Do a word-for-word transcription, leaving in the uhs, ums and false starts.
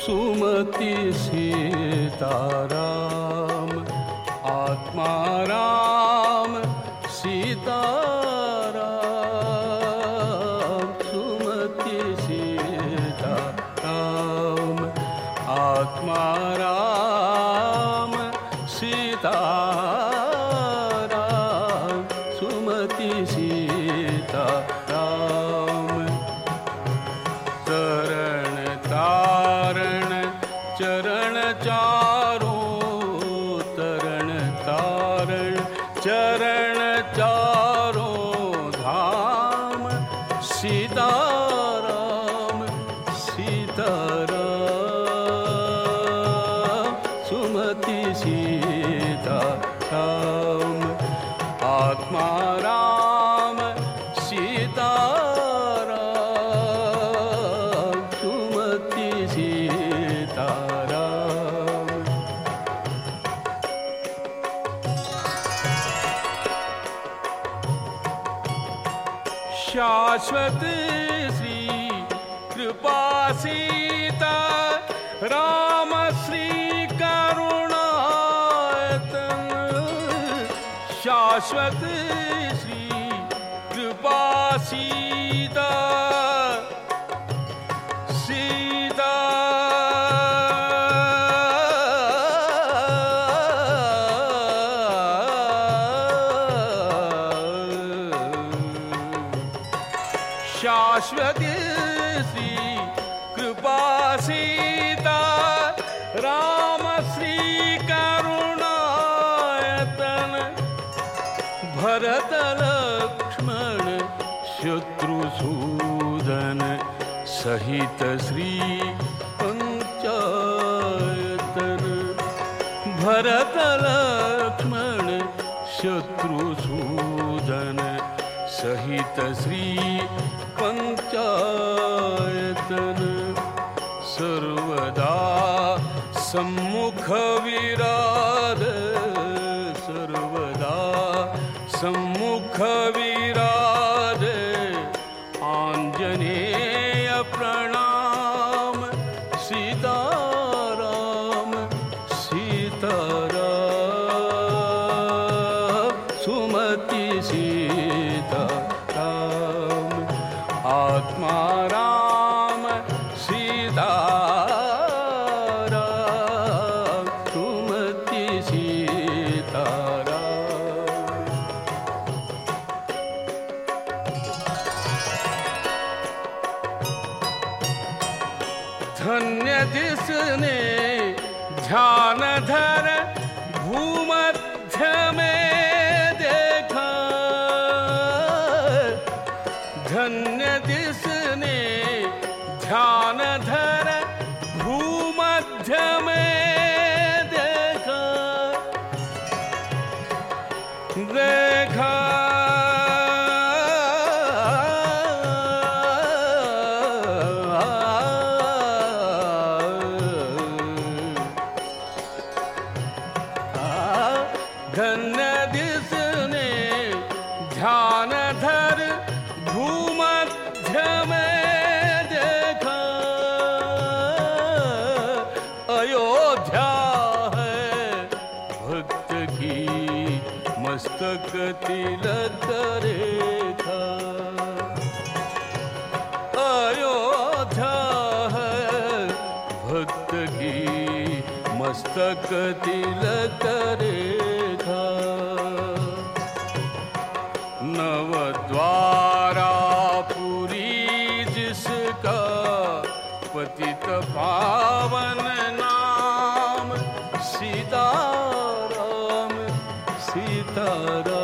सुमति सीताराम, आत्मा राम सीताराम, सुमति सीताराम, आत्मा राम सीताराम, सुमति सीताराम। तरण तारण चरण चारों, तरण तारण चरण चारों धाम, सीताराम सीताराम, सुमति सीताराम, आत्मा राम सीताराम, सुमति सीताराम। शाश्वत श्री कृपा सीता राम श्री करुणायतन, शाश्वत श्री कृपा सीता सीता शाश्वत श्री कृपा सीता राम श्री करुणायतन, भरत लक्ष्मण शत्रुसूदन सहित श्री पंचायतन, भरत लक्ष्मण शत्रुसूदन सहित श्री पंचायतन, सर्वदा सम्मुख विराज, सर्वदा सम्मुख विराज, आंजनेय प्रणाम, सीताराम सीताराम, सुमति सीताराम, आत्मा राम सीताराम, सुमति सीताराम। धन्य जिसने ध्यान धर भूमध्य में देखा, धन्य जिसने ध्यान धर भूमध्य में देखा, देखा धन्य जिसने ध्यान धर भूमध्य में देखा, अयोध्या है भक्त की मस्तक तिलक रेखा, अयोध्या है भक्त की मस्तक तिलक रेखा, नवद्वारापुरी जिसका पतित पावन नाम, सीताराम सीताराम,